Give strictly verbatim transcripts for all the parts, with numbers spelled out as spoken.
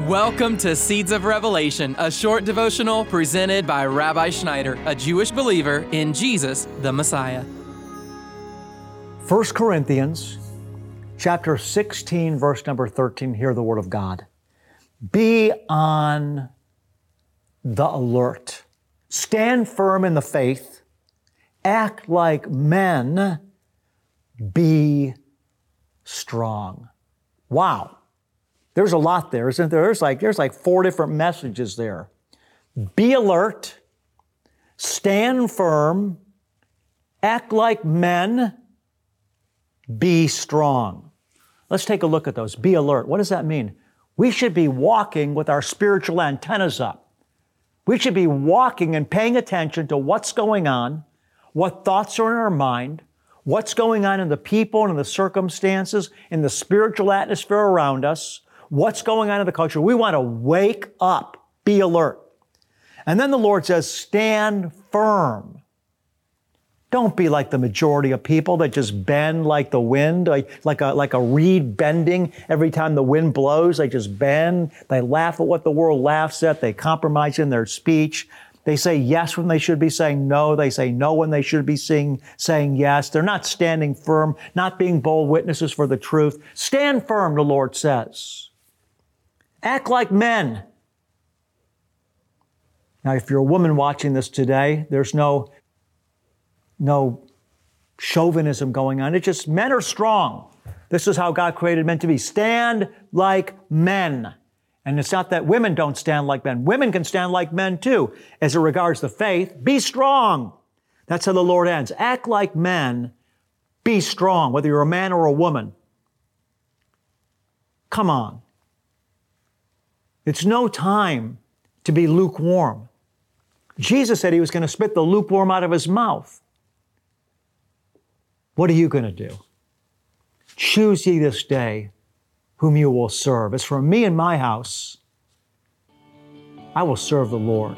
Welcome to Seeds of Revelation, a short devotional presented by Rabbi Schneider, a Jewish believer in Jesus, the Messiah. First Corinthians chapter sixteen, verse number thirteen, hear the word of God. Be on the alert. Stand firm in the faith. Act like men. Be strong. Wow. There's a lot there, isn't there? There's like, there's like four different messages there. Be alert. Stand firm. Act like men. Be strong. Let's take a look at those. Be alert. What does that mean? We should be walking with our spiritual antennas up. We should be walking and paying attention to what's going on, what thoughts are in our mind, what's going on in the people and in the circumstances, in the spiritual atmosphere around us, what's going on in the culture. We want to wake up, be alert. And then the Lord says, stand firm. Don't be like the majority of people that just bend like the wind, like, like, a, like a reed bending. Every time the wind blows, they just bend. They laugh at what the world laughs at. They compromise in their speech. They say yes when they should be saying no. They say no when they should be saying, saying yes. They're not standing firm, not being bold witnesses for the truth. Stand firm, the Lord says. Act like men. Now, if you're a woman watching this today, there's no, no chauvinism going on. It's just men are strong. This is how God created men to be. Stand like men. And it's not that women don't stand like men. Women can stand like men too. As it regards the faith, be strong. That's how the Lord ends. Act like men. Be strong, whether you're a man or a woman. Come on. It's no time to be lukewarm. Jesus said He was going to spit the lukewarm out of His mouth. What are you going to do? Choose ye this day whom you will serve. As for me and my house, I will serve the Lord.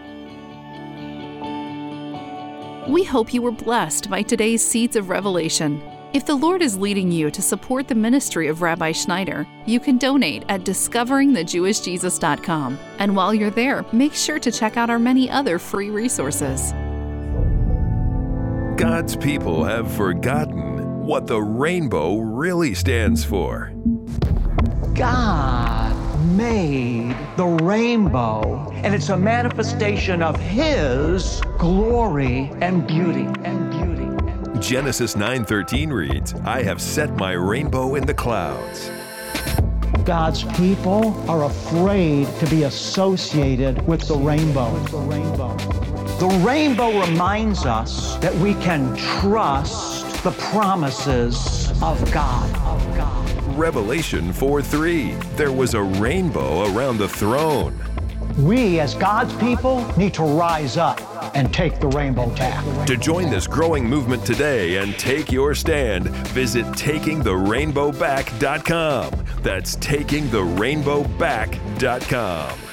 We hope you were blessed by today's Seeds of Revelation. If the Lord is leading you to support the ministry of Rabbi Schneider, you can donate at discovering the jewish jesus dot com. And while you're there, make sure to check out our many other free resources. God's people have forgotten what the rainbow really stands for. God made the rainbow, and it's a manifestation of His glory and beauty and beauty. Genesis nine thirteen reads, I have set my rainbow in the clouds. God's people are afraid to be associated with the rainbow. The rainbow. The rainbow reminds us that we can trust the promises of God. Of God. Revelation four three, there was a rainbow around the throne. We, as God's people, need to rise up and take the rainbow tack. To join this growing movement today and take your stand, visit taking the rainbow back dot com. That's taking the rainbow back dot com.